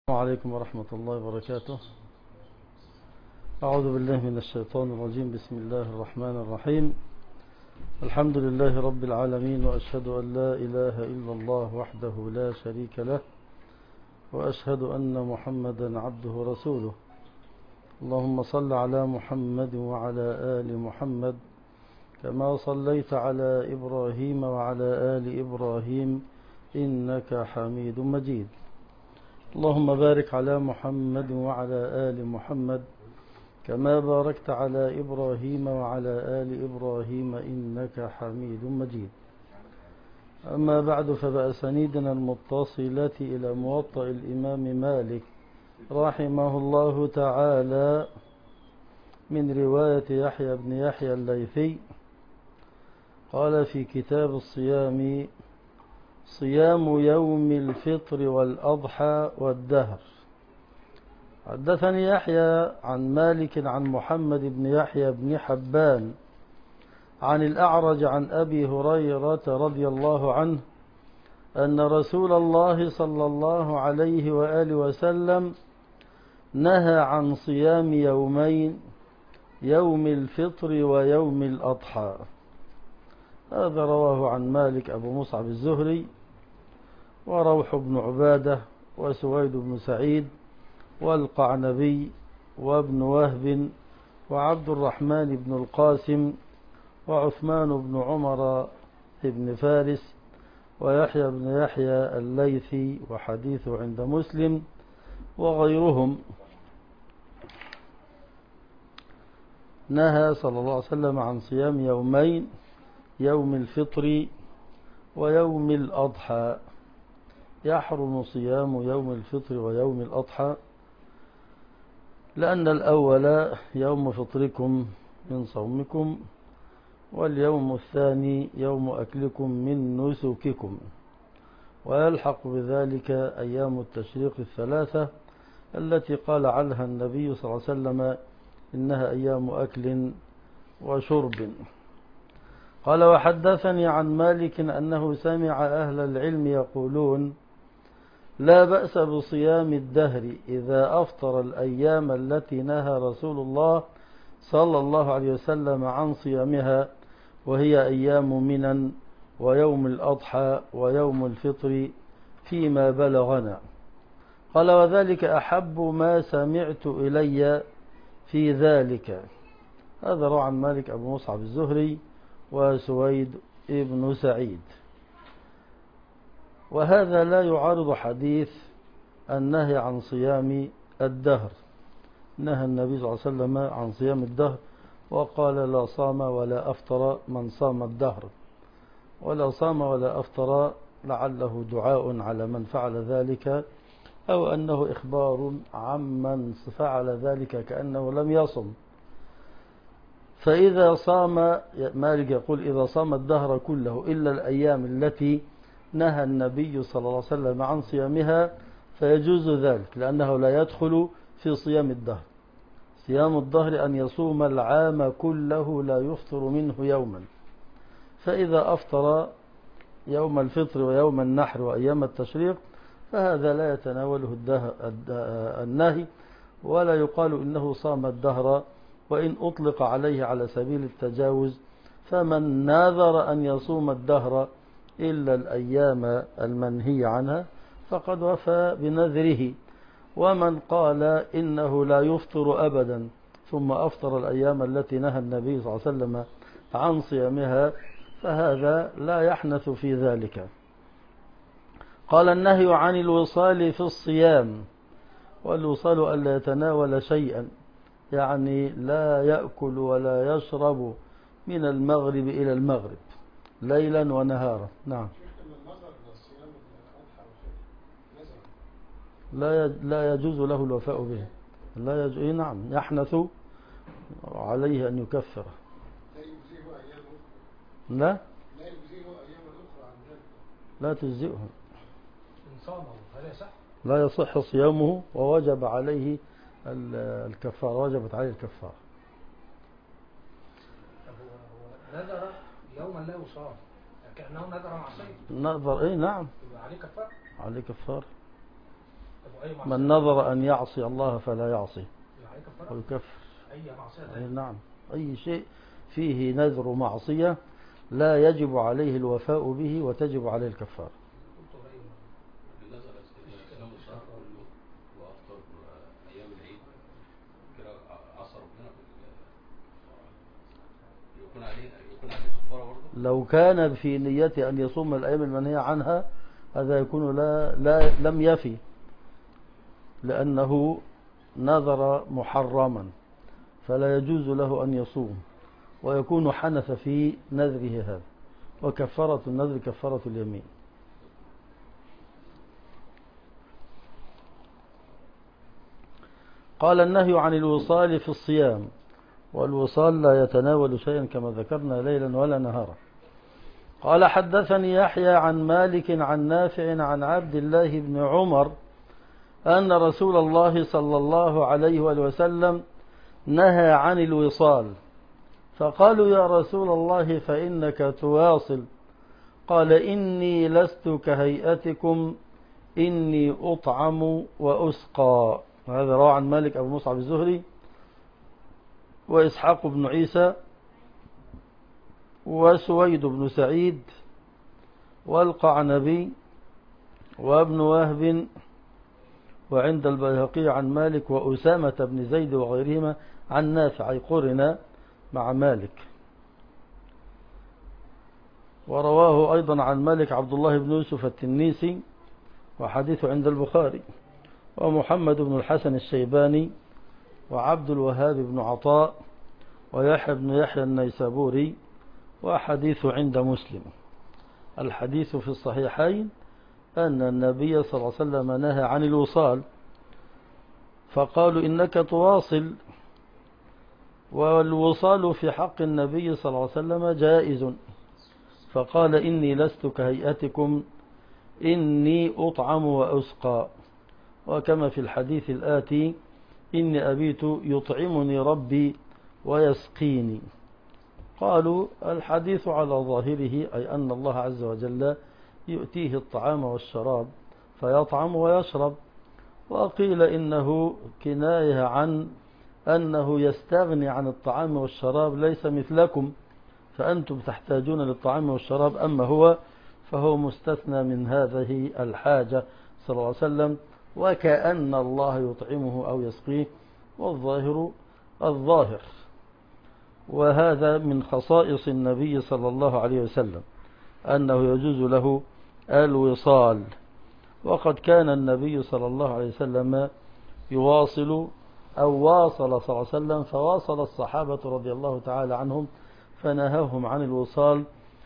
السلام عليكم ورحمة الله وبركاته. أعوذ بالله من الشيطان الرجيم. بسم الله الرحمن الرحيم. الحمد لله رب العالمين، وأشهد أن لا إله إلا الله وحده لا شريك له، وأشهد أن محمدا عبده ورسوله. اللهم صل على محمد وعلى آل محمد كما صليت على إبراهيم وعلى آل إبراهيم إنك حميد مجيد. اللهم بارك على محمد وعلى آل محمد كما باركت على إبراهيم وعلى آل إبراهيم إنك حميد مجيد. أما بعد، فبأسانيدنا المتصلة إلى موطأ الإمام مالك رحمه الله تعالى من رواية يحيى بن يحيى الليثي قال في كتاب الصيام: صيام يوم الفطر والأضحى والدهر. حدثني يحيى عن مالك عن محمد بن يحيى بن حبان عن الأعرج عن أبي هريرة رضي الله عنه أن رسول الله صلى الله عليه وآله وسلم نهى عن صيام يومين، يوم الفطر ويوم الأضحى. هذا رواه عن مالك أبو مصعب الزهري وروح بن عبادة وسويد بن سعيد والقعنبي وابن وهب وعبد الرحمن بن القاسم وعثمان بن عمر بن فارس ويحيى بن يحيى الليثي، وحديثه عند مسلم وغيرهم. نهى صلى الله عليه وسلم عن صيام يومين، يوم الفطر ويوم الأضحى. يحرم صيام يوم الفطر ويوم الأضحى لأن الأول يوم فطركم من صومكم، واليوم الثاني يوم أكلكم من نسككم، ويلحق بذلك أيام التشريق الثلاثة التي قال عنها النبي صلى الله عليه وسلم إنها أيام أكل وشرب. قال: وحدثني عن مالك أنه سمع أهل العلم يقولون: لا بأس بصيام الدهر إذا أفطر الأيام التي نهى رسول الله صلى الله عليه وسلم عن صيامها، وهي أيام منى ويوم الأضحى ويوم الفطر فيما بلغنا. قال: وذلك أحب ما سمعت إلي في ذلك. هذا روى عن مالك أبو مصعب الزهري وسويد ابن سعيد. وهذا لا يعارض حديث النهي عن صيام الدهر. نهى النبي صلى الله عليه وسلم عن صيام الدهر وقال: لا صام ولا أفطر من صام الدهر. ولا صام ولا أفطر لعله دعاء على من فعل ذلك، أو أنه إخبار عمن فعل ذلك كأنه لم يصم. فإذا صام، مالك يقول: إذا صام الدهر كله إلا الأيام التي نهى النبي صلى الله عليه وسلم عن صيامها فيجوز ذلك، لأنه لا يدخل في صيام الدهر. صيام الدهر أن يصوم العام كله لا يفطر منه يوما. فإذا أفطر يوم الفطر ويوم النحر وأيام التشريق فهذا لا يتناوله النهي، ولا يقال إنه صام الدهر، وإن أطلق عليه على سبيل التجاوز. فمن ناذر أن يصوم الدهر إلا الأيام المنهي عنها فقد وفى بنذره. ومن قال إنه لا يفطر أبدا ثم أفطر الأيام التي نهى النبي صلى الله عليه وسلم عن صيامها فهذا لا يحنث في ذلك. قال: النهي عن الوصال في الصيام. والوصال ألا يتناول شيئا، يعني لا يأكل ولا يشرب من المغرب إلى المغرب ليلا ونهارا. نعم. لا يجوز له الوفاء به. لا يجوز. نعم، يحنث عليه أن يكفر. لا لا تجزئه. لا يصح صيامه ووجب عليه الكفارة، وجبت عليه الكفارة. نذر يوما لا يصام كأنه نذر معصية. نذر. نعم، يبقى عليه كفارة. عليه كفارة. أي معصية من نظر أن يعصي الله فلا يعصي يعني كفارة ويكفر. أي معصية أي تانية. نعم، أي شيء فيه نذر معصية لا يجب عليه الوفاء به وتجب عليه الكفارة. قلت قريب نزل صيام الشهر كله وافطر ايام العيد كده عصى ربنا يكون عليه كفاره برضه. لو كان في نيته أن يصوم الأيام المنهية عنها هذا يكون لم يفي، لأنه نذر محرما فلا يجوز له أن يصوم، ويكون حنث في نذره هذا، وكفارة النذر كفارة اليمين. قال النهي عن الوصال في الصيام، والوصال لا يتناول شيئا كما ذكرنا ليلا ولا نهارا. قال حدثني يحيى عن مالك عن نافع عن عبد الله بن عمر أن رسول الله صلى الله عليه وسلم نهى عن الوصال، فقالوا يا رسول الله فإنك تواصل، قال إني لست كهيئتكم إني أطعم وأسقى. هذا روى عن مالك أبو مصعب الزهري وإسحاق بن عيسى وسويد بن سعيد والقعنبي وابن وهب، وعند البيهقي عن مالك وأسامة بن زيد وغيرهما عن نافع، أي قرن مع مالك. ورواه أيضا عن مالك عبد الله بن يوسف التنيسي وحديثه عند البخاري، ومحمد بن الحسن الشيباني وعبد الوهاب بن عطاء ويحيى بن يحيى النيسابوري، وحديثه عند مسلم. الحديث في الصحيحين أن النبي صلى الله عليه وسلم نهى عن الوصال، فقالوا إنك تواصل، والوصال في حق النبي صلى الله عليه وسلم جائز، فقال إني لست كهيئتكم إني أطعم وأسقى، وكما في الحديث الآتي إني أبيت يطعمني ربي ويسقيني. قالوا الحديث على ظاهره أي أن الله عز وجل يؤتيه الطعام والشراب فيطعم ويشرب، وقيل إنه كناية عن أنه يستغني عن الطعام والشراب، ليس مثلكم فأنتم تحتاجون للطعام والشراب، أما هو فهو مستثنى من هذه الحاجة صلى الله عليه وسلم، وكأن الله يطعمه أو يسقيه، والظاهر الظاهر. وهذا من خصائص النبي صلى الله عليه وسلم أنه يجوز له الوصال، وقد كان النبي صلى الله عليه وسلم يواصل أو واصل صلى الله عليه وسلم، فواصل الصحابة رضي الله تعالى عنهم فنهاهم عن الوصال،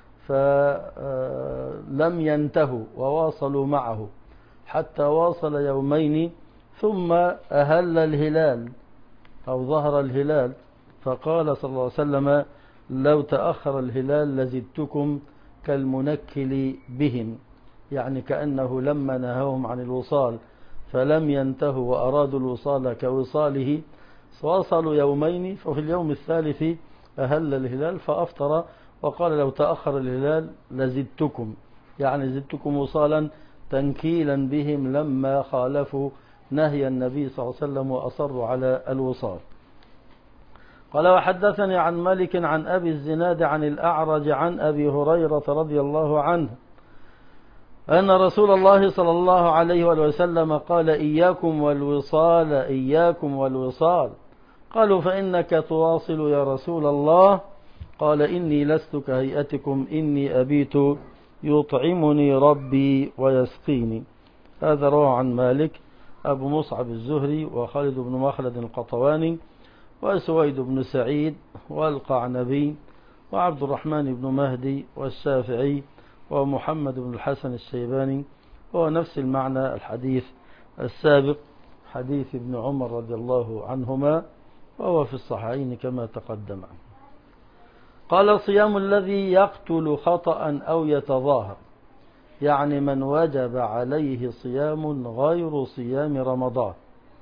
فلم ينتهوا وواصلوا معه حتى واصل يومين، ثم أهل الهلال أو ظهر الهلال، فقال صلى الله عليه وسلم لو تأخر الهلال لزدتكم كالمنكل بهم، يعني كأنه لما نهاهم عن الوصال فلم ينتهوا وأرادوا الوصال كوصاله، واصلوا يومين، ففي اليوم الثالث أهل الهلال فأفطر، وقال لو تأخر الهلال لزدتكم، يعني زدتكم وصالا تنكيلا بهم لما خالفوا نهي النبي صلى الله عليه وسلم وأصروا على الوصال. قال وحدثني عن مالك عن أبي الزناد عن الأعرج عن أبي هريرة رضي الله عنه أن رسول الله صلى الله عليه وسلم قال إياكم والوصال إياكم والوصال، قالوا فإنك تواصل يا رسول الله، قال إني لست كهيئتكم إني أبيت يطعمني ربي ويسقيني. هذا روى عن مالك أبو مصعب الزهري وخالد بن مخلد القطواني وسويد بن سعيد والقعنبي وعبد الرحمن بن مهدي والشافعي ومحمد بن الحسن الشيباني، هو نفس المعنى الحديث السابق حديث ابن عمر رضي الله عنهما، وهو في الصحيحين كما تقدم. قال صيام الذي يقتل خطأ أو يتظاهر، يعني من وجب عليه صيام غير صيام رمضان.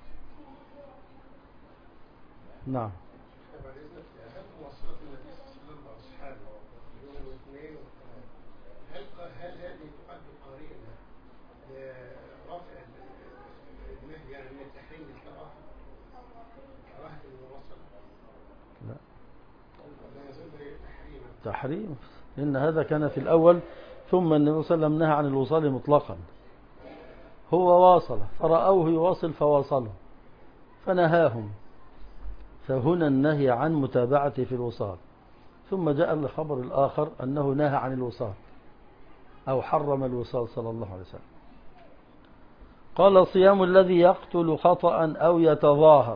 نعم. هل هذه تؤدي قرينة لرفع تحريم الكراهة كراهة الوصل لا ولا يزول تحريما تحريم، إن هذا كان في الأول، ثم النبي صلى الله عليه وسلم نهى عن الوصال مطلقا. هو واصل فرأوه يواصل فواصله فنهاهم، فهنا النهي عن متابعته في الوصال. ثم جاء الخبر الآخر أنه نهى عن الوصال أو حرم الوصال صلى الله عليه وسلم. قال صيام الذي يقتل خطأ أو يتظاهر.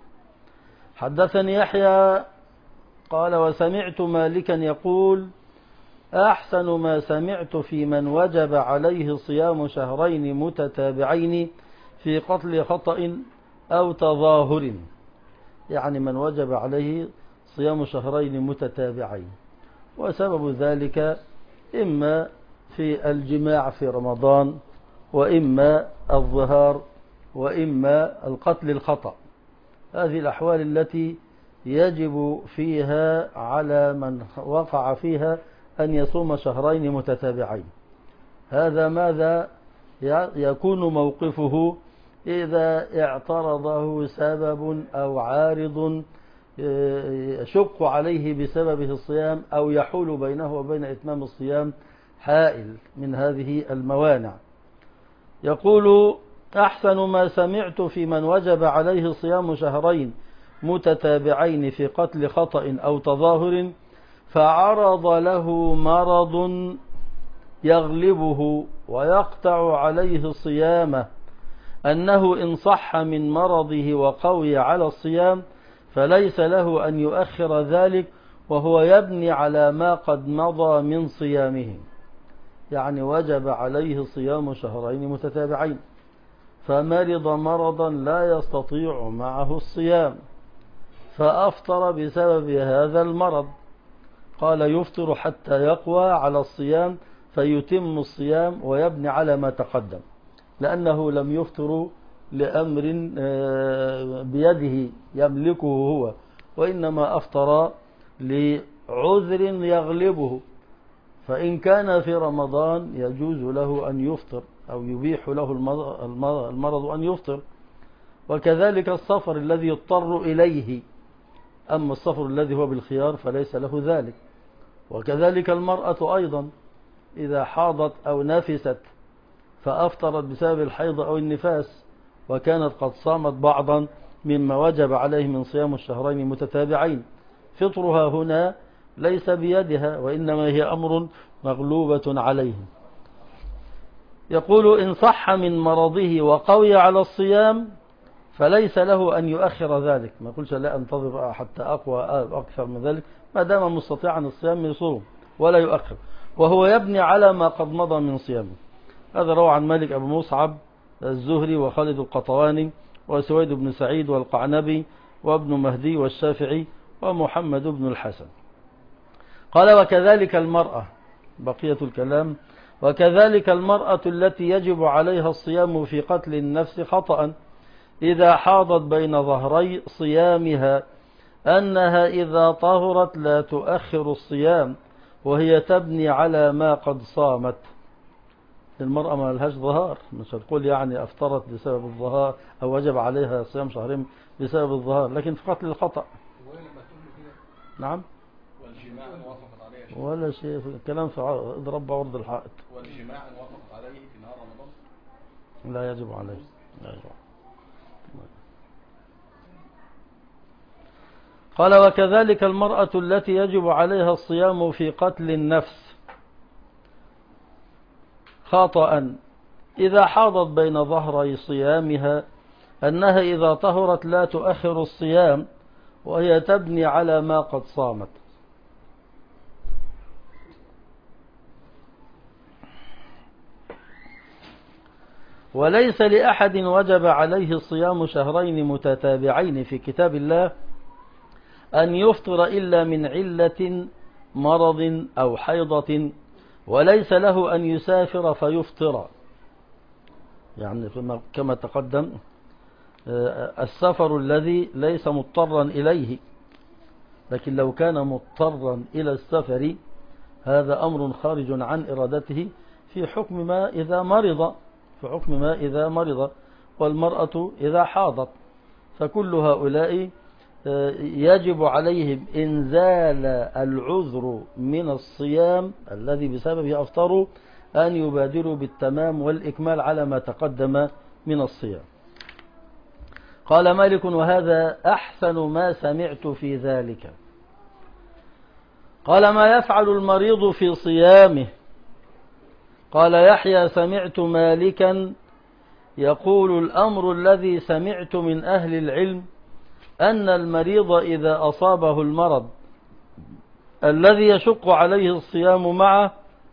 حدثني يحيى قال وسمعت مالكا يقول أحسن ما سمعت في من وجب عليه صيام شهرين متتابعين في قتل خطأ أو تظاهر، يعني من وجب عليه صيام شهرين متتابعين، وسبب ذلك إما في الجماع في رمضان، وإما الظهار، وإما القتل الخطأ. هذه الأحوال التي يجب فيها على من وقع فيها أن يصوم شهرين متتابعين. هذا ماذا يكون موقفه إذا اعترضه سبب أو عارض يشق عليه بسببه الصيام، أو يحول بينه وبين إتمام الصيام حائل من هذه الموانع. يقول أحسن ما سمعت في من وجب عليه صيام شهرين متتابعين في قتل خطأ أو تظاهر فعرض له مرض يغلبه ويقطع عليه صيامه، أنه إن صح من مرضه وقوي على الصيام فليس له أن يؤخر ذلك، وهو يبني على ما قد مضى من صيامه. يعني وجب عليه صيام شهرين متتابعين، فمرض مرضا لا يستطيع معه الصيام فأفطر بسبب هذا المرض، قال يفطر حتى يقوى على الصيام فيتم الصيام ويبني على ما تقدم، لأنه لم يفطر لأمر بيده يملكه هو، وإنما أفطر لعذر يغلبه. فإن كان في رمضان يجوز له أن يفطر أو يبيح له المرض أن يفطر، وكذلك السفر الذي يضطر إليه. أما السفر الذي هو بالخيار فليس له ذلك. وكذلك المرأة أيضا إذا حاضت أو نفست فأفطرت بسبب الحيض أو النفاس وكانت قد صامت بعضا مما وجب عليه من صيام الشهرين متتابعين، فطرها هنا ليس بيدها، وإنما هي أمر مغلوبة عليه. يقول إن صح من مرضه وقوي على الصيام فليس له أن يؤخر ذلك. ما يقولش لا أنتظر حتى أقوى أكثر من ذلك، ما دام مستطيعا الصيام يصوم ولا يؤخر، وهو يبني على ما قد مضى من صيامه. هذا روى عن مالك أبو مصعب الزهري وخالد القطواني وسويد بن سعيد والقعنبي وابن مهدي والشافعي ومحمد بن الحسن. قال وكذلك المرأة، بقية الكلام، وكذلك المرأة التي يجب عليها الصيام في قتل النفس خطأ إذا حاضت بين ظهري صيامها أنها إذا طهرت لا تؤخر الصيام وهي تبني على ما قد صامت. المرأة ما لهاش ظهار، مش هتقول يعني أفطرت بسبب الظهار أو وجب عليها صيام شهرين بسبب الظهار، لكن في قتل الخطأ. نعم. والجماع إن وافقت عليه ولا شيء، الكلام في اضرب بعرض الحائط. والجماع إن وافقت عليه في نهار رمضان لا يجب عليه، لا يجب. قال وكذلك المرأة التي يجب عليها الصيام في قتل النفس خطأ إذا حاضت بين ظهري صيامها أنها إذا طهرت لا تؤخر الصيام وهي تبني على ما قد صامت. وليس لأحد وجب عليه صيام شهرين متتابعين في كتاب الله أن يفطر إلا من علة مرض أو حيضة، وليس له أن يسافر فيفطر. يعني كما تقدم السفر الذي ليس مضطرا إليه، لكن لو كان مضطرا إلى السفر هذا أمر خارج عن إرادته في حكم ما إذا مرض، والمرأة إذا حاضت، فكل هؤلاء يجب عليهم إنزال العذر من الصيام الذي بسببه أفطروا أن يبادروا بالتمام والإكمال على ما تقدم من الصيام. قال مالك: وهذا أحسن ما سمعت في ذلك. قال: ما يفعل المريض في صيامه؟ قال يحيى: سمعت مالكا يقول: الأمر الذي سمعت من أهل العلم أن المريض إذا أصابه المرض الذي يشق عليه الصيام معه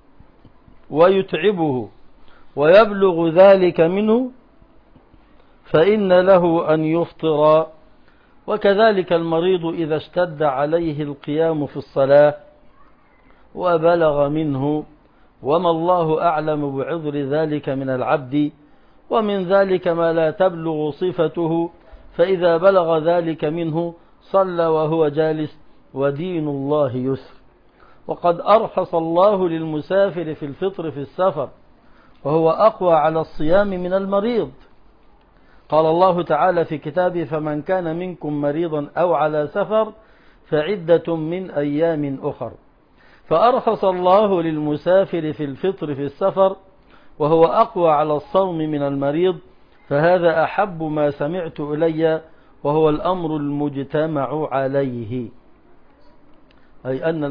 ويتعبه ويبلغ ذلك منه فإن له أن يفطر، وكذلك المريض إذا اشتد عليه القيام في الصلاة وبلغ منه، وما الله أعلم بعذر ذلك من العبد، ومن ذلك ما لا تبلغ صفته، فإذا بلغ ذلك منه صلى وهو جالس، ودين الله يسر. وقد أرخص الله للمسافر في الفطر في السفر، وهو أقوى على الصيام من المريض. قال الله تعالى في كتابه: فمن كان منكم مريضا أو على سفر فعدة من أيام أخر. فأرخص الله للمسافر في الفطر في السفر، وهو أقوى على الصوم من المريض، فهذا أحب ما سمعت إلي، وهو الأمر المجتمع عليه، أي أن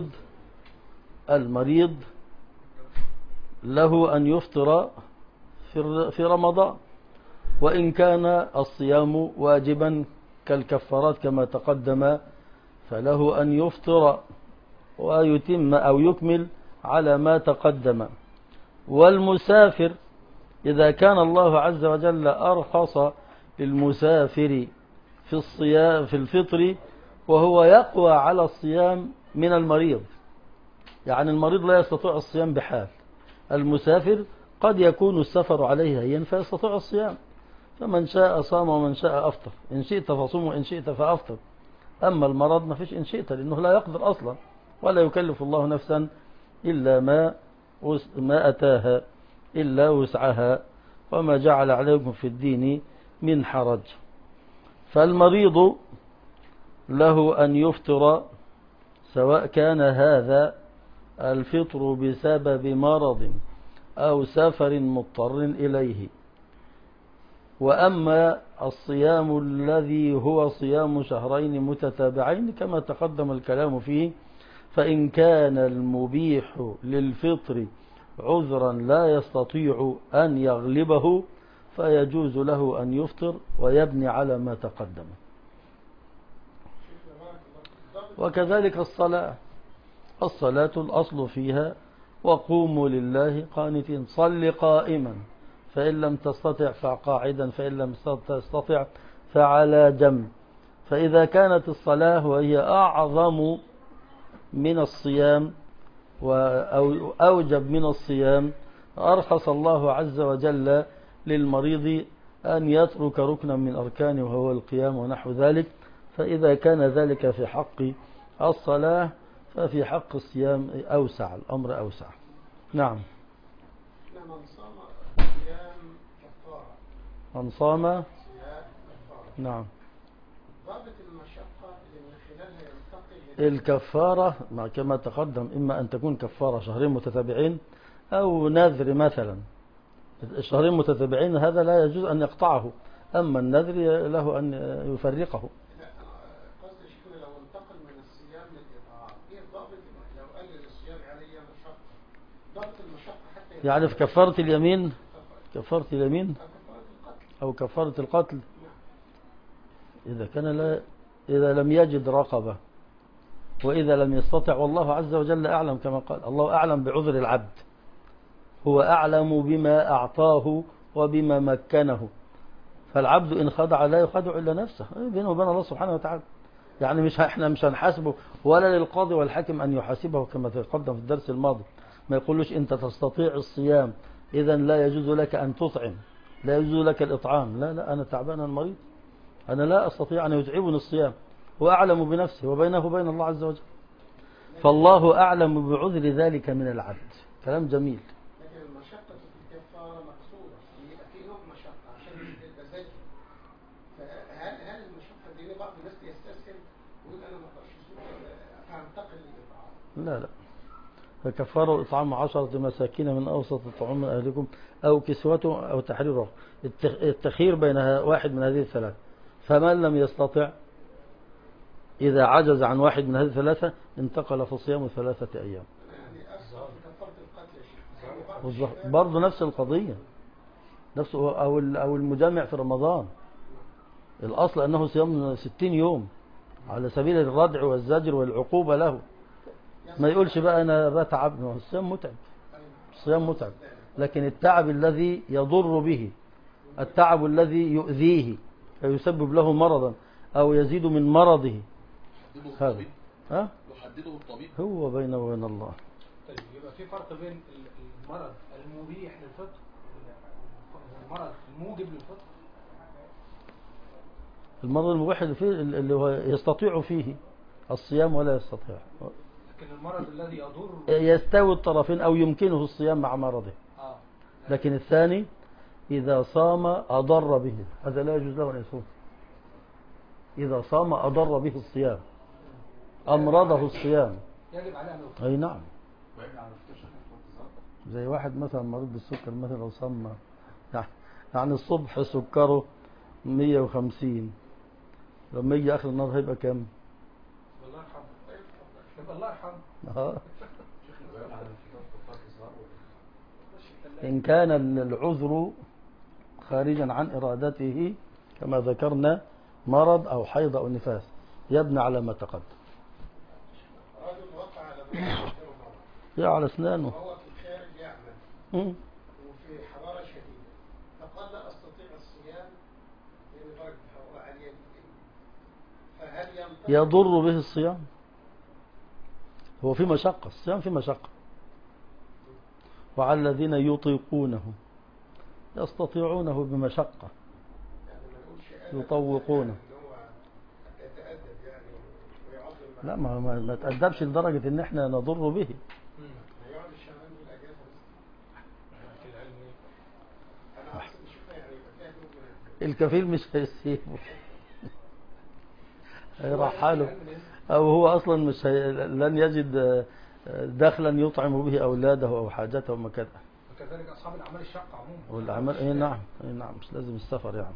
المريض له أن يفطر في رمضان، وإن كان الصيام واجبا كالكفارات كما تقدم، فله أن يفطر ويتم أو يكمل على ما تقدم. والمسافر إذا كان الله عز وجل أرخص للمسافر في الصيام في الفطر، وهو يقوى على الصيام من المريض، يعني المريض لا يستطيع الصيام بحال، المسافر قد يكون السفر عليه هين فيستطيع الصيام، فمن شاء صام ومن شاء أفطر، إن شئت فصوم وإن شئت فأفطر. أما المرض ما فيش إن شئت، لأنه لا يقدر أصلا، ولا يكلف الله نفسا إلا ما أتاها إلا وسعها، وما جعل عليكم في الدين من حرج. فالمريض له أن يفطر، سواء كان هذا الفطر بسبب مرض أو سفر مضطر إليه. وأما الصيام الذي هو صيام شهرين متتابعين كما تقدم الكلام فيه، فإن كان المبيح للفطر عذرا لا يستطيع أن يغلبه فيجوز له أن يفطر ويبني على ما تقدم. وكذلك الصلاة الأصل فيها: وقوموا لله قانتين، صل قائما، فإن لم تستطع فقاعدا، فإن لم تستطع فعلى جنب. فإذا كانت الصلاة وهي أعظم من الصيام أو أوجب من الصيام، أرخص الله عز وجل للمريض أن يترك ركنا من أركانه وهو القيام ونحو ذلك. فإذا كان ذلك في حق الصلاة ففي حق الصيام أوسع، الأمر أوسع. نعم. من صام صيام كفارة. من صام صيام كفارة. نعم. ضابط المشقة اللي من خلالها ينتقل الكفارة كما تقدم، إما أن تكون كفارة شهرين متتابعين أو نذر مثلا. الشهرين متتابعين هذا لا يجوز أن يقطعه، أما النذر له أن يفرقه. قصد شيخنا لو انتقل من الصيام للإطعام، إيه الضابط لو قلل الصيام عليه مشقة؟ ضابط المشقة حتى يعني في كفارة اليمين، كفارة اليمين كفارة القتل أو كفارة القتل، إذا لم يجد رقبة، وإذا لم يستطع، والله عز وجل أعلم كما قال الله أعلم بعذر العبد، هو أعلم بما أعطاه وبما مكنه، فالعبد إن خضع لا يخدع إلا نفسه بينه وبين الله سبحانه وتعالى. يعني احنا مش هنحاسبه، ولا للقاضي والحاكم أن يحاسبه كما تقدم في الدرس الماضي، ما يقولوش أنت تستطيع الصيام إذا لا يجوز لك أن تطعم، لا يجوز لك الإطعام. لا، أنا تعبان المريض، أنا لا أستطيع أن يتعبني الصيام، وأعلم بنفسه وبينه وبين الله عز وجل، فالله أعلم بعذر ذلك من العبد. كلام جميل. لكن المشقة في الكفارة مقصودة، يبقى في نوع مشقة عشان هل المشقة دي بعض الناس يستسهل ويقول أنا ما أقدرش أصوم فهنتقل للإطعام؟ لا. فكفارة إطعام 10 مساكين من أوسط طعام أهلكم أو كسوته أو تحريره. التخيير بين واحد من هذه الثلاث، فمن لم يستطع إذا عجز عن واحد من هذه الثلاثة انتقل في صيام 3 أيام. يعني أصلا في كفارة القتل يا شيخ برضه نفس القضية، نفس أو المجامع في رمضان، الأصل أنه صيام 60 يوم على سبيل الردع والزجر والعقوبة له. ما يقولش بقى أنا بتعب، الصيام متعب، الصيام متعب، لكن التعب الذي يضر به، التعب الذي يؤذيه فيسبب له مرضا أو يزيد من مرضه، هذا يحدده الطبيب هو بينه وبين الله. طيب يبقى في فرق بين المرض المبيح للفطر والمرض الموجب للفطر. المرض المباح اللي هو يستطيع فيه الصيام ولا يستطيع، لكن المرض الذي يضر يستوي الطرفين أو يمكنه الصيام مع مرضه. لكن الثاني إذا صام أضر به، هذا لا يجوز له أن يصوم. إذا صام أضر به الصيام، أمرضه الصيام، يجب عليه أن يفطر. أي نعم. زي واحد مثلا مريض بالسكر مثلا لو صام يعني الصبح سكره 150، لما يجي آخر النهار هيبقى كام؟ الله يرحمه. يبقى الله يرحمه. إن كان العذر خارجا عن إرادته كما ذكرنا، مرض أو حيض أو نفاس، يبنى على ما تقدم. رجل وقع على مرض يا على أسنانه وهو في الخارج يعمل وفي حرارة شديدة، فقال لا أستطيع الصيام لأن درجة الحرارة عالية جدا، فهل يضر به الصيام؟ هو في مشقة، الصيام في مشقة. وعلى الذين يطيقونه يستطيعونه بمشقة يطوقونه. لا ما تأدبش لدرجة ان احنا نضر به. الكفيل مش هيسيبه، هيرحله، او هو اصلا مش لن يجد دخلا يطعم به اولاده او حاجته ومكانه. وكذلك اصحاب الاعمال الشاقه عموما. والاعمال اي نعم، اي نعم، مش لازم السفر يعني.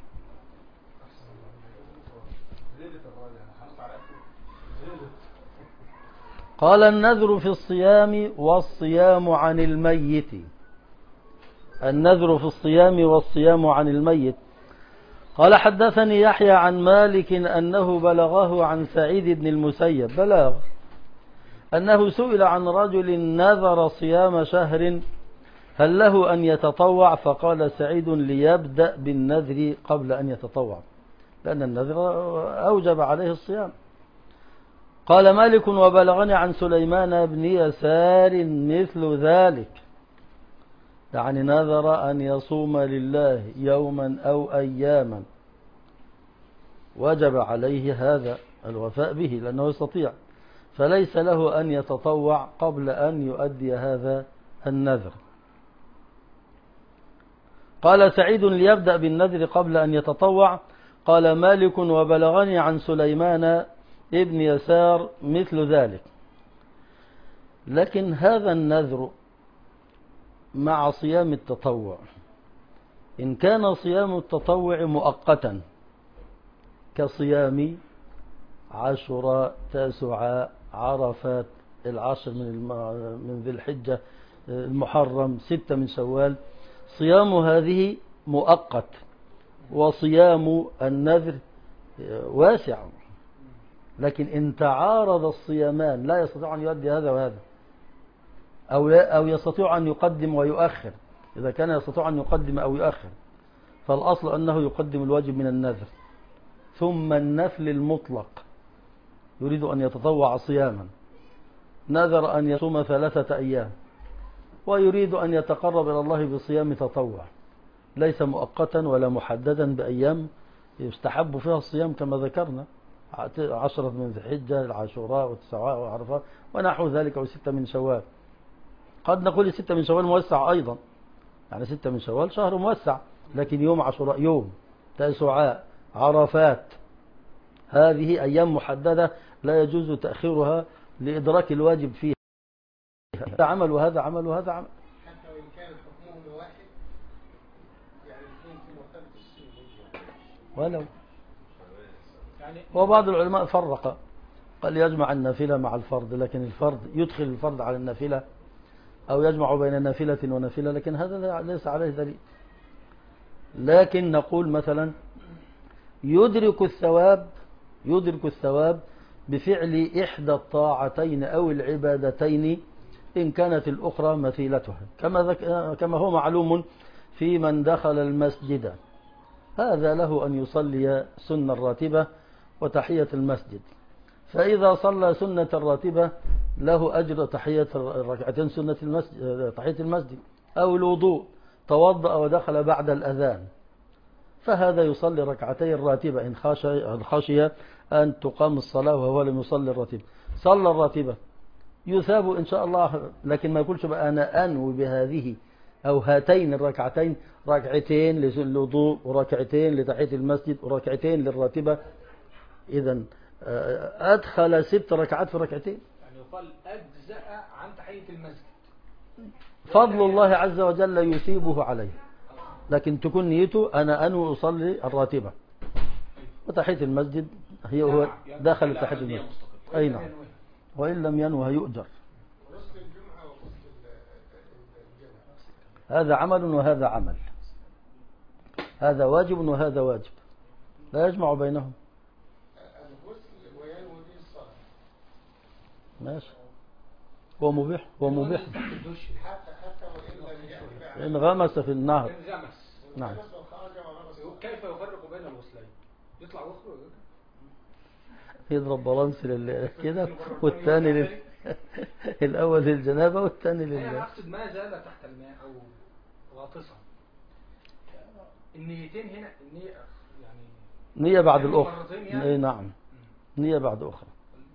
قال النذر في الصيام والصيام عن الميت. النذر في الصيام والصيام عن الميت. قال حدثني يحيى عن مالك أنه بلغه عن سعيد بن المسيب بلغ أنه سئل عن رجل نذر صيام شهر هل له أن يتطوع؟ فقال سعيد ليبدأ بالنذر قبل أن يتطوع، لأن النذر أوجب عليه الصيام. قال مالك وبلغني عن سليمان بن يسار مثل ذلك، يعني نذر أن يصوم لله يوما أو أياما، وجب عليه هذا الوفاء به لأنه يستطيع، فليس له أن يتطوع قبل أن يؤدي هذا النذر. قال سعيد ليبدأ بالنذر قبل أن يتطوع. قال مالك وبلغني عن سليمان ابن يسار مثل ذلك. لكن هذا النذر مع صيام التطوع، إن كان صيام التطوع مؤقتا كصيام عاشوراء، تاسعاء، عرفات، العشر من ذي الحجة، المحرم، 6 من شوال، صيام هذه مؤقت، وصيام النذر واسع. لكن إن تعارض الصيامان لا يستطيع أن يؤدي هذا وهذا، أو يستطيع أن يقدم ويؤخر، إذا كان يستطيع أن يقدم أو يؤخر فالأصل أنه يقدم الواجب من النذر ثم النفل المطلق. يريد أن يتطوع صياما، نذر أن يصوم 3 أيام ويريد أن يتقرب إلى الله بصيام تطوع، ليس مؤقتا ولا محددا بأيام يستحب فيها الصيام كما ذكرنا، 10 من ذي الحجة، العاشوراء والتسعاء وعرفات ونحو ذلك، و6 من شوال. قد نقول 6 من شوال موسع أيضا، يعني 6 من شوال شهر موسع، لكن يوم عاشوراء، يوم تسعاء، عرفات، هذه أيام محددة لا يجوز تأخيرها لإدراك الواجب فيها. هذا عمل وهذا عمل وهذا عمل. حتى وإن كان حكمهم واحد، يعني الاثنين في مرتبة السنة. ولو يعني وبعض العلماء فرق، قال يجمع النافلة مع الفرض، لكن الفرض يدخل الفرض على النافلة أو يجمع بين نافلة ونافلة، لكن هذا ليس عليه دليل. لكن نقول مثلا يدرك الثواب بفعل إحدى الطاعتين أو العبادتين إن كانت الأخرى مثيلتها، كما هو معلوم في من دخل المسجد، هذا له أن يصلي سنة الراتبة وتحية المسجد، فإذا صلى سنة الراتبة له أجر تحية الركعتين سنة المسجد، تحية المسجد، أو الوضوء توضأ ودخل بعد الأذان، فهذا يصلي ركعتي الراتبة إن خشي أن تقام الصلاة وهو لم يصلي الراتبة. صلى الراتبة يثاب إن شاء الله، لكن ما يقولش بقى أنا أنوي بهذه أو هاتين الركعتين ركعتين للوضوء وركعتين لتحية المسجد وركعتين للراتبة، إذا أدخل 6 ركعات في ركعتين. يعني يقال أجزأ عن تحية المسجد، فضل الله عز وجل يثيبه عليه، لكن تكون نيته أنا أنوي أصلي الراتبة وتحية المسجد هو داخل تحية المسجد. أي نعم، وإن لم ينوه يؤجر. غسل الجمعة وغسل الجنازة هذا عمل وهذا عمل، هذا واجب وهذا واجب، لا يجمع بينهم. الغسل وينوي به الصلاة، ماشي، هو مبيح حتى وإن لم يأتي إن غمس في النهر. انغمس. نعم. وخرج ورمس. كيف يفرق بين الغسلين؟ يطلع ويخرج يضرب بالانس كده، والثاني الأول للجنابة والثاني أنا أقصد ما زال تحت الماء أو غاطسا، النيتين هنا النية يعني نية بعد الأخرى. يعني؟ نعم، نية بعد أخرى.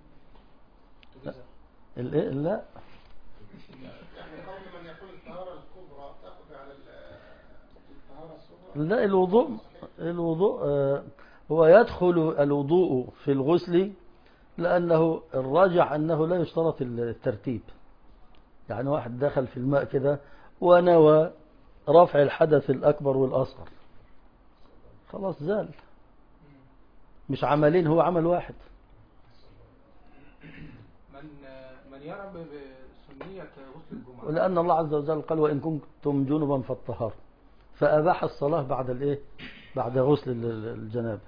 لا يعني قول من يقول الطهارة الكبرى تأخذ على الطهارة الصغرى. لا، الوضوء هو يدخل الوضوء في الغسل، لأنه الراجع أنه لا يشترط الترتيب. يعني واحد دخل في الماء كده ونوى رفع الحدث الأكبر والأصغر، خلاص زال، مش عملين، هو عمل واحد. من يرى بسنية غسل الجمعة، ولأن الله عز وجل قال وإن كنتم جنبا فاطهروا، فأباح الصلاة بعد الإيه؟ بعد غسل الجنابة.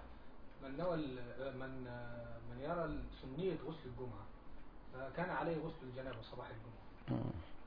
من يرى سنية غسل الجمعة فكان عليه غسل الجنابة صباح الجمعة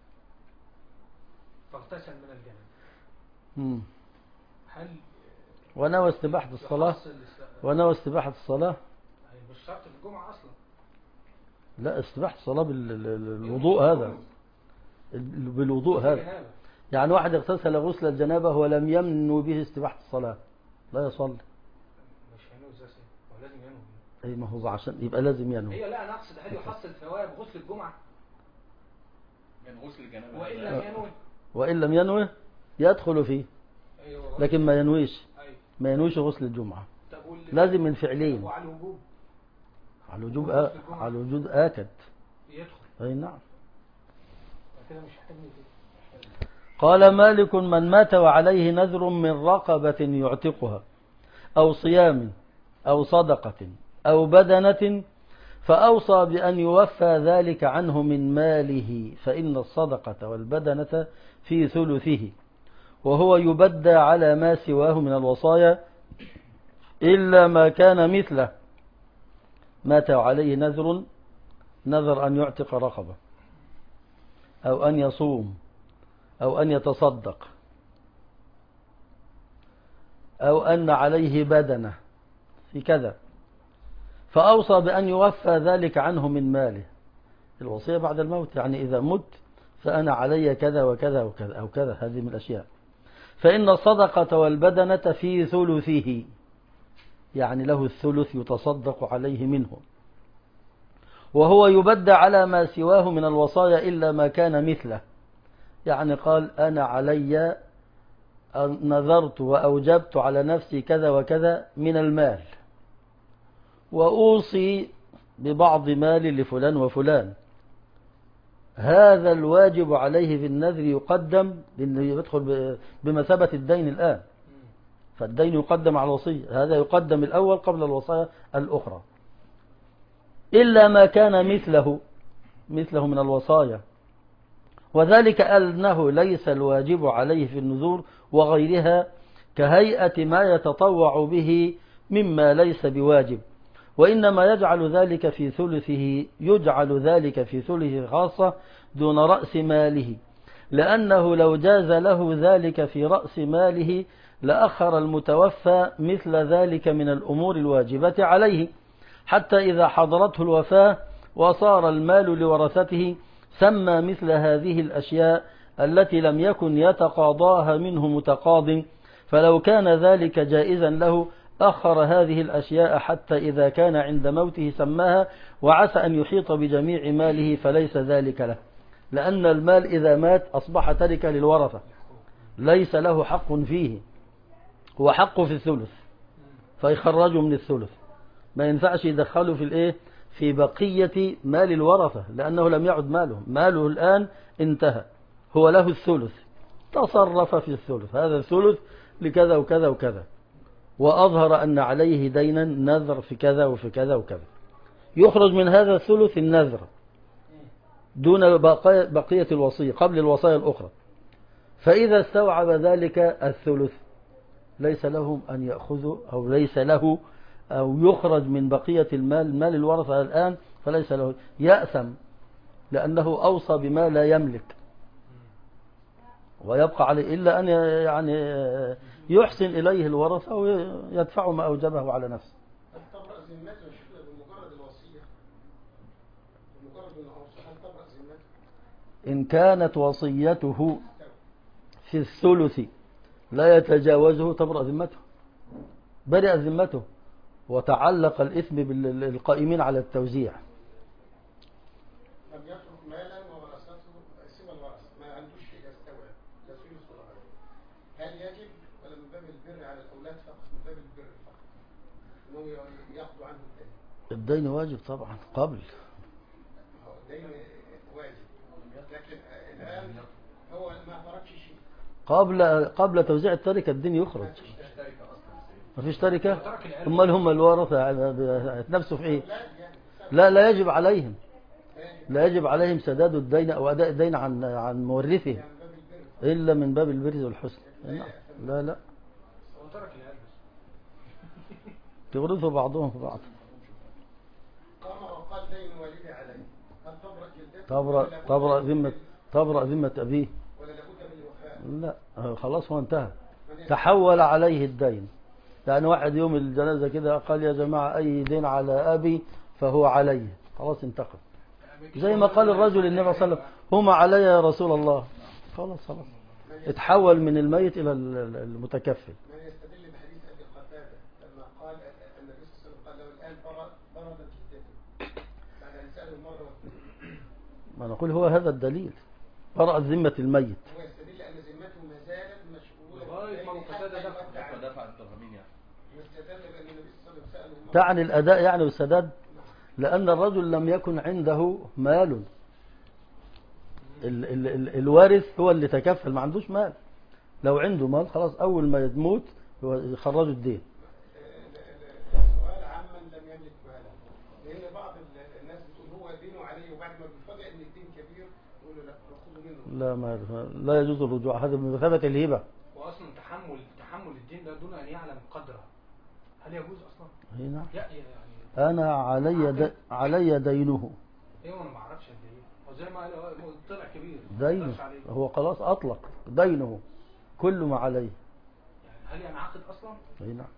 فاغتسل من الجنابة، هل ونوى استباحة الصلاة؟ ونوى استباحة الصلاة؟ مش شرط في الجمعة أصلا. لا، استباحة الصلاة بالوضوء، هذا بالوضوء هذا. يعني واحد اغتسل غسل الجنابة ولم يمنو به استباحة الصلاة لا يصلي. مش هينوي ازاي؟ هو لازم ينوي. اي ما هو عشان يبقى لازم ينوي. هي لا، انا اقصد هل يحصل ثواب غسل الجمعة من غسل الجنابة وإن لم ينوي يدخل فيه، لكن ما ينويش غسل الجمعة، لازم من فعلين. وعلى الوجوب، على الوجود آكد يدخل. أي نعم. كده مش هتنوي. قال مالك من مات وعليه نذر من رقبة يعتقها أو صيام أو صدقة أو بدنة فأوصى بأن يوفى ذلك عنه من ماله، فإن الصدقة والبدنة في ثلثه، وهو يبدى على ما سواه من الوصايا إلا ما كان مثله. مات وعليه نذر أن يعتق رقبة أو أن يصوم أو أن يتصدق أو أن عليه بدنة في كذا، فأوصى بأن يوفى ذلك عنه من ماله. الوصية بعد الموت، يعني إذا مت فأنا علي كذا وكذا وكذا أو كذا، هذه من الأشياء. فإن الصدقة والبدنة في ثلثه، يعني له الثلث يتصدق عليه منه، وهو يبدى على ما سواه من الوصايا إلا ما كان مثله. يعني قال أنا علي نذرت وأوجبت على نفسي كذا وكذا من المال، وأوصي ببعض مالي لفلان وفلان، هذا الواجب عليه في النذر يقدم، لأنه يدخل بمثابة الدين الآن، فالدين يقدم على الوصية، هذا يقدم الأول قبل الوصايا الأخرى، إلا ما كان مثله من الوصايا، وذلك أنه ليس الواجب عليه في النذور وغيرها كهيئة ما يتطوع به مما ليس بواجب، وإنما يجعل ذلك في ثلثه خاصة دون رأس ماله، لأنه لو جاز له ذلك في رأس ماله لأخر المتوفى مثل ذلك من الأمور الواجبة عليه، حتى إذا حضرته الوفاة وصار المال لورثته سمى مثل هذه الأشياء التي لم يكن يتقاضاها منه متقاض، فلو كان ذلك جائزا له أخر هذه الأشياء حتى إذا كان عند موته سماها، وعسى أن يحيط بجميع ماله فليس ذلك له، لأن المال إذا مات أصبح تركة للورثة، ليس له حق فيه، هو حقه في الثلث، فيخرجه من الثلث، ما ينفعش يدخله في بقية مال الورثة، لأنه لم يعد ماله الآن انتهى، هو له الثلث، تصرف في الثلث، هذا الثلث لكذا وكذا وكذا، وأظهر أن عليه دينا نذر في كذا وفي كذا وكذا، يخرج من هذا الثلث النذر دون بقية الوصية قبل الوصايا الأخرى، فإذا استوعب ذلك الثلث ليس لهم أن يأخذوا، أو ليس له أو يخرج من بقية مال الورثة الآن، فليس له، يأثم لأنه أوصى بما لا يملك، ويبقى عليه إلا أن يعني يحسن إليه الورثة ويدفع ما أوجبه على نفسه. هل تبرأ ذمته بمجرد الوصية؟ بمجرد الوصية هل تبرأ ذمته؟ إن كانت وصيته في الثلث لا يتجاوزه تبرأ ذمته، برئ ذمته، وتعلق الإثم بالقائمين على التوزيع. لم يترك مالا وورثته سوى الورث، ما عندوش شيء يستوعب، لا ثلث ولا غيره، هل يجب ولا من باب البر على الأولاد فقط، من باب البر فقط إنهم يأخذوا عنه الدين؟ الدين واجب طبعا قبل، الدين واجب، لكن الآن هو ما تركش شيء قبل توزيع التركة الدين يخرج، ما فيش تركة، امال هم الورثة يتنافسوا في ايه؟ لا يجب عليهم، لا يجب عليهم سداد الدين او اداء الدين عن مورثه الا من باب البر والحسن. لا تورثوا بعضهم في بعض. قال دين والدي عليه، هل تبرأ جلدته؟ تبرأ ذمة أبيه، ولا لابد من الوفاء؟ لا خلاص هو انتهى، تحول عليه الدين، يعني واحد يوم الجنازة كده قال يا جماعة أي دين على أبي فهو علي، خلاص انتقل، زي ما قال الرجل للنبي صلى الله عليه وسلم هما علي يا رسول الله، خلاص اتحول من الميت إلى المتكفل. من يستدل بحديث أبي قتادة لما قال النبي صلى الله عليه وسلم قال له الآن بردت جدته بعد أن سأله مرة واثنين، ما نقول هو هذا الدليل، برأت ذمة الميت، هو يستدل أن ذمته ما زالت مشغولة لغاية ما قتادة دفع الدرهمين يعني، يستدل بأن النبي صلى الله عليه وسلم سأله مرة، تعني الأداء يعني والسداد، لأن الرجل لم يكن عنده مال، الوارث هو اللي تكفل، ما عندوش مال، لو عنده مال خلاص أول ما يموت يخرجوا الدين. السؤال عمن لم يملك مالا، لأن بعض الناس بتقول هو دينه عليه، وبعد ما بيفاجئ إن الدين كبير يقولوا لا خذوا منه. لا يجوز الرجوع، هذا من مثابة الهبة. وأصلا تحمل الدين ده دون أن يعلم قدره، هل يجوز أصلا؟ هنا يعني أنا علي دينه. ايوه انا ما اعرفش قد ايه، وزي ما قال طلع كبير دينه هو خلاص أطلق دينه كل ما عليه، يعني هل ينعقد اصلا؟ اي نعم.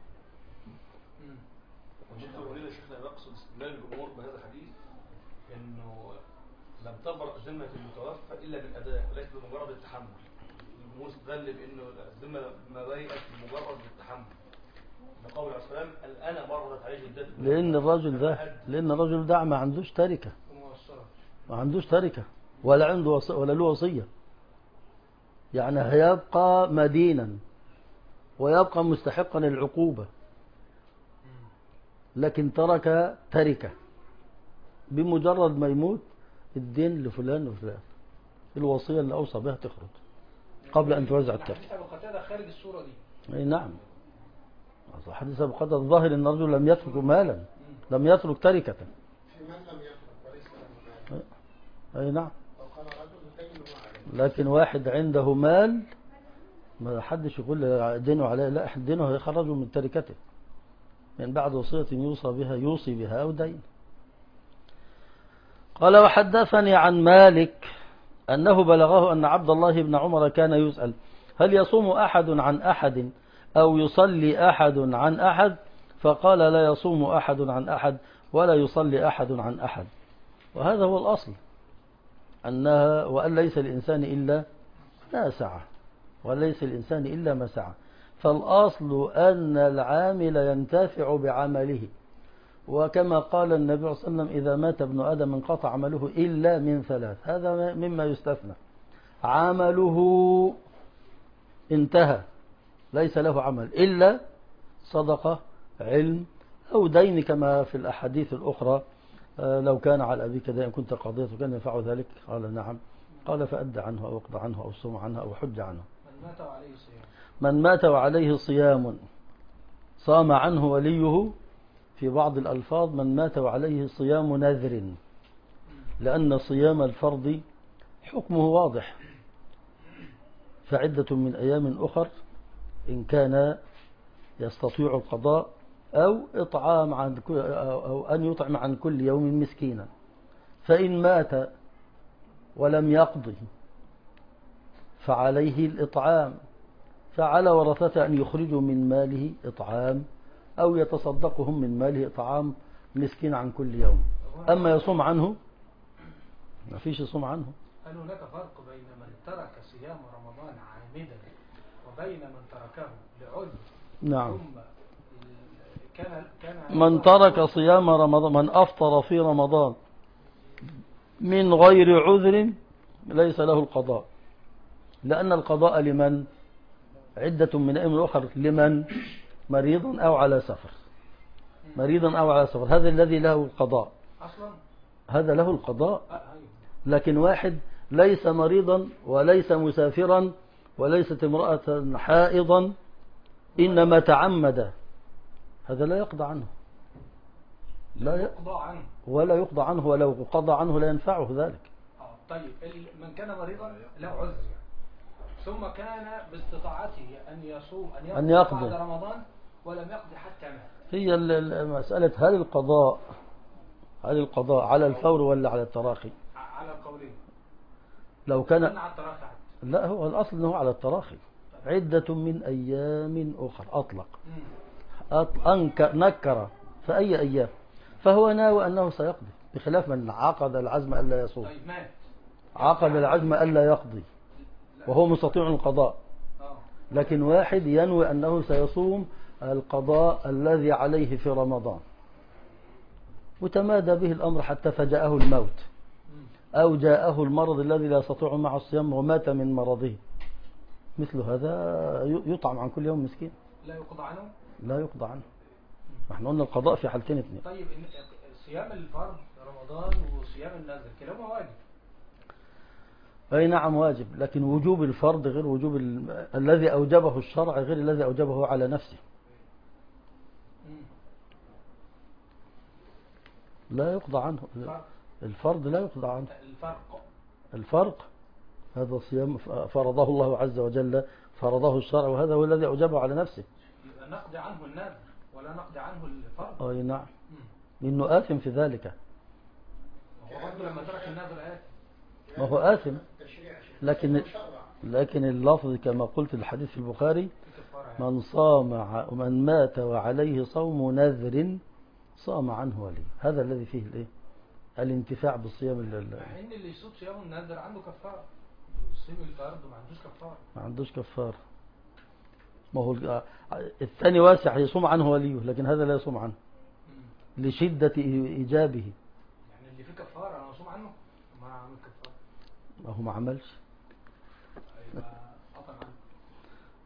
شيخنا الوليد يا شيخنا يقصد استدلال الجمهور بهذا الحديث انه لم تبرأ ذمة المتوفى الا بالاداء وليس بمجرد التحمل، الجمهور استدل بانه الذمة ما برئت بمجرد التحمل، لقول عليه السلام الآن بردت عليه جدته، لأن الرجل ده ما عندوش تركة، ما عندوش تركة ولا عنده ولا له وصية، يعني هيبقى مدينا ويبقى مستحقا العقوبة، لكن ترك تركة، بمجرد ما يموت الدين لفلان وفلان، الوصية اللي أوصى بها تخرج قبل أن توزع التركة. حديث أبو قتادة خارج الصورة دي. أي نعم، حديث أبو قتادة الظاهر أن الرجل لم يترك مالا، لم يترك تركة. في من لم يترك وليس له مال. أي نعم، وقال رجل دين وعليه. لكن واحد عنده مال ما حدش يقول دينه عليه، لا، دينه هيخرجه من تركته من بعد وصية يوصي بها أو دين. قال وحدثني عن مالك أنه بلغه أن عبد الله بن عمر كان يسأل هل يصوم أحد عن أحد أو يصلي أحد عن أحد، فقال لا يصوم أحد عن أحد ولا يصلي أحد عن أحد. وهذا هو الأصل، وأن ليس الإنسان إلا ما سعى، وليس الإنسان إلا ما سعى. فالأصل أن العامل ينتفع بعمله، وكما قال النبي صلى الله عليه وسلم إذا مات ابن آدم انقطع عمله إلا من ثلاث، هذا مما يستثنى. عمله انتهى، ليس له عمل إلا صدقة، علم، أو دين، كما في الأحاديث الأخرى لو كان على أبيك دين كنت قضيت وكان ينفع ذلك، قال نعم، قال فأد عنه أو اقضى عنه أو صوم عنه أو حج عنه. من مات وعليه صيام صام عنه وليه، في بعض الألفاظ من مات وعليه صيام نذر، لأن صيام الفرض حكمه واضح، فعدة من أيام أخر إن كان يستطيع القضاء، أو إطعام أو أن يطعم عن كل يوم مسكينا. فإن مات ولم يقضه فعليه الإطعام، فعلى ورثته أن يخرجوا من ماله إطعام أو يتصدقهم من ماله إطعام مسكين عن كل يوم. أما يصوم عنه ما فيش يصوم عنه. هل هناك فرق بين من ترك صيام رمضان عامدا وبين من تركه لعذر؟ نعم، كان من ترك صيام رمضان، من أفطر في رمضان من غير عذر ليس له القضاء، لأن القضاء لمن؟ عدة من أيام أخر، لمن؟ مريض أو على سفر، مريضا أو على سفر، هذا الذي له القضاء أصلا، هذا له القضاء. لكن واحد ليس مريضا وليس مسافرا وليست امرأة حائضا إنما تعمد، هذا لا يقضى عنه، لا يقضى عنه ولا يقضى عنه، ولو قضى عنه لا ينفعه ذلك. طيب من كان مريضا له عذر ثم كان باستطاعته أن يصوم أن يقضي بعد رمضان ولم يقضي حتى مات، هي مسألة هل القضاء على الفور ولا على التراخي؟ على القولين. لو كان على التراخي، لا، هو الأصل أنه على التراخي، عدة من أيام أخرى، أطلق نكر فأي أيام، فهو ناوي أنه سيقضي، بخلاف من عقد العزم ألا يصوم. طيب مات، عقد العزم ألا يقضي وهو مستطيع القضاء، لكن واحد ينوي أنه سيصوم القضاء الذي عليه في رمضان، وتمادى به الأمر حتى فجأه الموت أو جاءه المرض الذي لا يستطيع معه الصيام ومات من مرضه، مثل هذا يطعم عن كل يوم مسكين، لا يقضى عنه، لا يقضى عنه. احنا قلنا القضاء في حالتين اثنين. طيب صيام الفرض رمضان وصيام النذر كلاهما واجب؟ أي نعم واجب، لكن وجوب الفرض غير وجوب الذي أوجبه الشرع غير الذي أوجبه على نفسه. لا يقضى عنه الفرض، لا يقضى عنه. الفرق هذا صيام فرضه الله عز وجل، فرضه الشرع، وهذا هو الذي أوجبه على نفسه. يبقى نقضي عنه النذر ولا نقضي عنه الفرض؟ أي نعم، لأنه آثم في ذلك. برضه لما ترك النذر آثم، ما هو آثم، لكن اللفظ كما قلت الحديث في البخاري من مات وعليه صوم نذر صام عنه ولي، هذا الذي فيه الانتفاع بالصيام. مع ان اللي يصوم صيام النذر عنده كفاره، يصيم الفرض وما عندوش كفاره. ما عندوش كفاره، ما هو الثاني واسع يصوم عنه وليه، لكن هذا لا يصوم عنه لشدة إيجابه. يعني اللي فيه كفاره انا اصوم عنه ما عمل كفاره، ما هو ما عملش.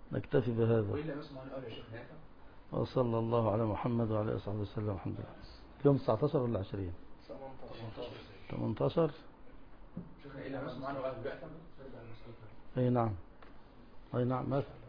نكتفي بهذا. وإلا نسمع عن أول يا شيخنا. وصلى الله على محمد وعلى آله وصحبه وسلم. الحمد لله. يوم 19 ولا 20؟ 18. شيخنا إلا نسمع عنه أهل البعثة. أي نعم. أي نعم.